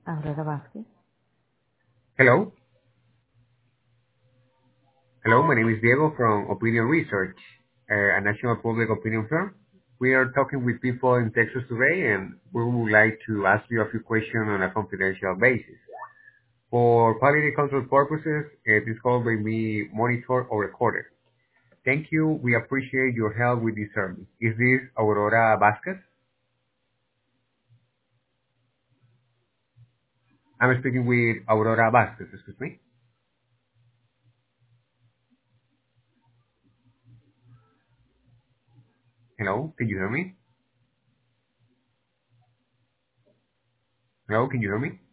Aurora Vázquez. Hello. Hello, my name is Diego from Opinion Research, a national public opinion firm. We are talking with people in Texas today, and we would like to ask you a few questions on a confidential basis. For quality control purposes, this call may be monitored or recorded. Thank you. We appreciate your help with this service. Is this Aurora Vasquez? I'm speaking with Aurora Vasquez, excuse me. Hello, can you hear me? Hello, can you hear me?